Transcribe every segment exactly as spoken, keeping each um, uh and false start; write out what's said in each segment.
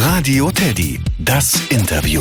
Radio Teddy, das Interview.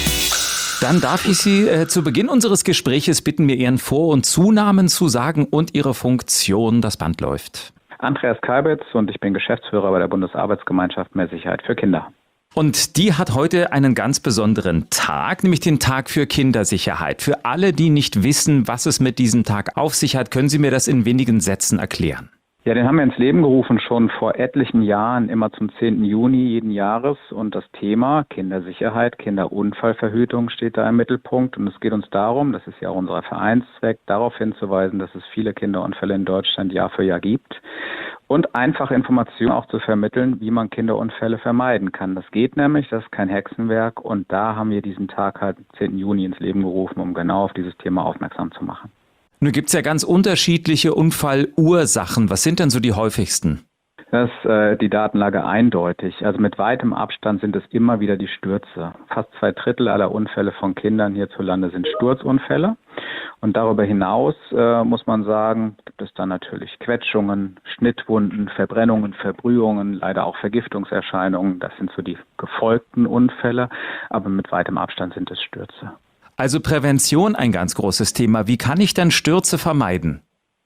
Dann darf ich Sie äh, zu Beginn unseres Gespräches bitten, mir Ihren Vor- und Zunamen zu sagen und Ihre Funktion. Das Band läuft. Andreas Kalbitz und ich bin Geschäftsführer bei der Bundesarbeitsgemeinschaft Mehr Sicherheit für Kinder. Und die hat heute einen ganz besonderen Tag, nämlich den Tag für Kindersicherheit. Für alle, die nicht wissen, was es mit diesem Tag auf sich hat, können Sie mir das in wenigen Sätzen erklären? Ja, den haben wir ins Leben gerufen, schon vor etlichen Jahren, immer zum zehnten Juni jeden Jahres. Und das Thema Kindersicherheit, Kinderunfallverhütung steht da im Mittelpunkt. Und es geht uns darum, das ist ja auch unser Vereinszweck, darauf hinzuweisen, dass es viele Kinderunfälle in Deutschland Jahr für Jahr gibt. Und einfache Informationen auch zu vermitteln, wie man Kinderunfälle vermeiden kann. Das geht nämlich, das ist kein Hexenwerk. Und da haben wir diesen Tag halt zehnten Juni ins Leben gerufen, um genau auf dieses Thema aufmerksam zu machen. Nun gibt es ja ganz unterschiedliche Unfallursachen. Was sind denn so die häufigsten? Das ist äh, die Datenlage eindeutig. Also mit weitem Abstand sind es immer wieder die Stürze. Fast zwei Drittel aller Unfälle von Kindern hierzulande sind Sturzunfälle. Und darüber hinaus äh, muss man sagen, gibt es dann natürlich Quetschungen, Schnittwunden, Verbrennungen, Verbrühungen, leider auch Vergiftungserscheinungen. Das sind so die gefolgten Unfälle, aber mit weitem Abstand sind es Stürze. Also Prävention ein ganz großes Thema. Wie kann ich denn Stürze vermeiden?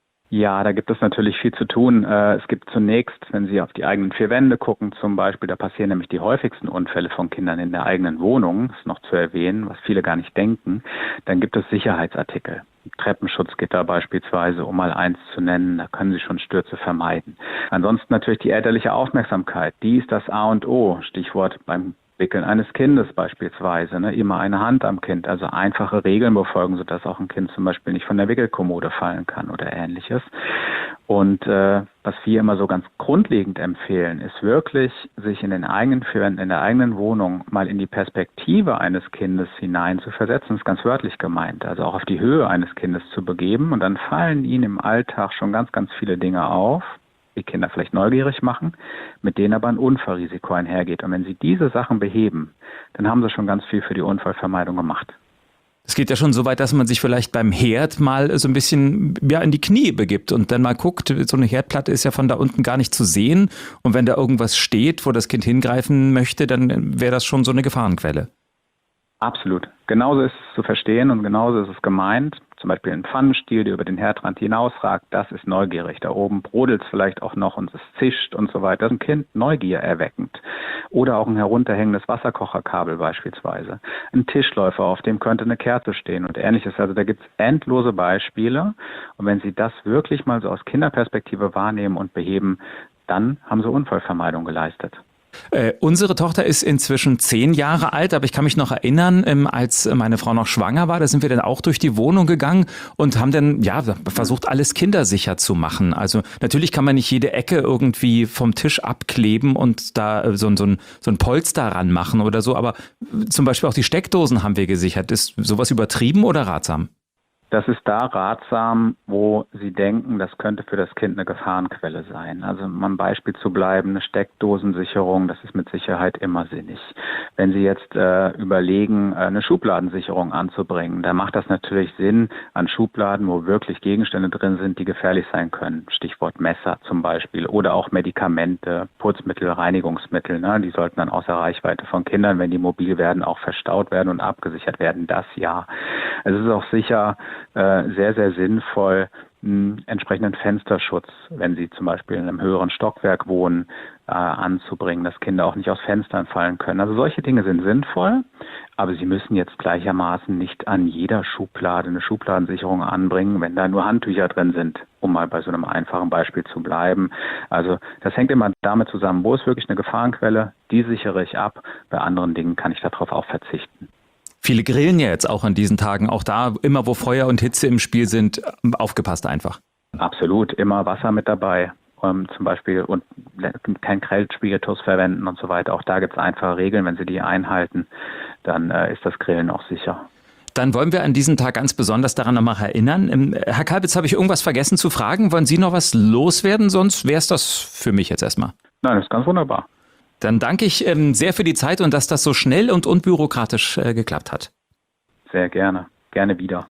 Ja, da gibt es natürlich viel zu tun. Es gibt zunächst, wenn Sie auf die eigenen vier Wände gucken zum Beispiel, da passieren nämlich die häufigsten Unfälle von Kindern in der eigenen Wohnung, das ist noch zu erwähnen, was viele gar nicht denken. Dann gibt es Sicherheitsartikel. Treppenschutzgitter beispielsweise, um mal eins zu nennen, da können Sie schon Stürze vermeiden. Ansonsten natürlich die elterliche Aufmerksamkeit, die ist das A und O, Stichwort beim Wickeln eines Kindes beispielsweise, ne? Immer eine Hand am Kind, also einfache Regeln befolgen, sodass auch ein Kind zum Beispiel nicht von der Wickelkommode fallen kann oder ähnliches. Und äh, was wir immer so ganz grundlegend empfehlen, ist wirklich, sich in den eigenen vier Wänden, in der eigenen Wohnung mal in die Perspektive eines Kindes hinein zu versetzen, das ist ganz wörtlich gemeint, also auch auf die Höhe eines Kindes zu begeben und dann fallen ihnen im Alltag schon ganz, ganz viele Dinge auf, die Kinder vielleicht neugierig machen, mit denen aber ein Unfallrisiko einhergeht. Und wenn sie diese Sachen beheben, dann haben sie schon ganz viel für die Unfallvermeidung gemacht. Es geht ja schon so weit, dass man sich vielleicht beim Herd mal so ein bisschen ja, in die Knie begibt und dann mal guckt, so eine Herdplatte ist ja von da unten gar nicht zu sehen. Und wenn da irgendwas steht, wo das Kind hingreifen möchte, dann wäre das schon so eine Gefahrenquelle. Absolut. Genauso ist es zu verstehen und genauso ist es gemeint. Zum Beispiel ein Pfannenstiel, der über den Herdrand hinausragt, das ist neugierig. Da oben brodelt es vielleicht auch noch und es zischt und so weiter. Das ist ein Kind Neugier erweckend. Oder auch ein herunterhängendes Wasserkocherkabel beispielsweise. Ein Tischläufer, auf dem könnte eine Kerze stehen und ähnliches. Also da gibt es endlose Beispiele. Und wenn Sie das wirklich mal so aus Kinderperspektive wahrnehmen und beheben, dann haben Sie Unfallvermeidung geleistet. Äh, unsere Tochter ist inzwischen zehn Jahre alt, aber ich kann mich noch erinnern, ähm, als meine Frau noch schwanger war, da sind wir dann auch durch die Wohnung gegangen und haben dann ja versucht, alles kindersicher zu machen. Also natürlich kann man nicht jede Ecke irgendwie vom Tisch abkleben und da äh, so, so, ein, so ein Polster ranmachen oder so, aber zum Beispiel auch die Steckdosen haben wir gesichert. Ist sowas übertrieben oder ratsam? Das ist da ratsam, wo Sie denken, das könnte für das Kind eine Gefahrenquelle sein. Also um am Beispiel zu bleiben, eine Steckdosensicherung, das ist mit Sicherheit immer sinnig. Wenn Sie jetzt äh, überlegen, eine Schubladensicherung anzubringen, dann macht das natürlich Sinn an Schubladen, wo wirklich Gegenstände drin sind, die gefährlich sein können. Stichwort Messer zum Beispiel oder auch Medikamente, Putzmittel, Reinigungsmittel. Ne? Die sollten dann außer Reichweite von Kindern, wenn die mobil werden, auch verstaut werden und abgesichert werden. Das ja. Es ist auch sicher sehr, sehr sinnvoll, einen entsprechenden Fensterschutz, wenn Sie zum Beispiel in einem höheren Stockwerk wohnen, äh, anzubringen, dass Kinder auch nicht aus Fenstern fallen können. Also solche Dinge sind sinnvoll, aber Sie müssen jetzt gleichermaßen nicht an jeder Schublade eine Schubladensicherung anbringen, wenn da nur Handtücher drin sind, um mal bei so einem einfachen Beispiel zu bleiben. Also das hängt immer damit zusammen, wo ist wirklich eine Gefahrenquelle, die sichere ich ab, bei anderen Dingen kann ich darauf auch verzichten. Viele grillen ja jetzt auch an diesen Tagen. Auch da, immer wo Feuer und Hitze im Spiel sind, aufgepasst einfach. Absolut, immer Wasser mit dabei. Um, zum Beispiel und kein Grillspiritus verwenden und so weiter. Auch da gibt es einfache Regeln. Wenn Sie die einhalten, dann äh, ist das Grillen auch sicher. Dann wollen wir an diesem Tag ganz besonders daran nochmal erinnern. Ähm, Herr Kalbitz, habe ich irgendwas vergessen zu fragen? Wollen Sie noch was loswerden? Sonst wäre es das für mich jetzt erstmal. Nein, das ist ganz wunderbar. Dann danke ich ähm, sehr für die Zeit und dass das so schnell und unbürokratisch äh, geklappt hat. Sehr gerne. Gerne wieder.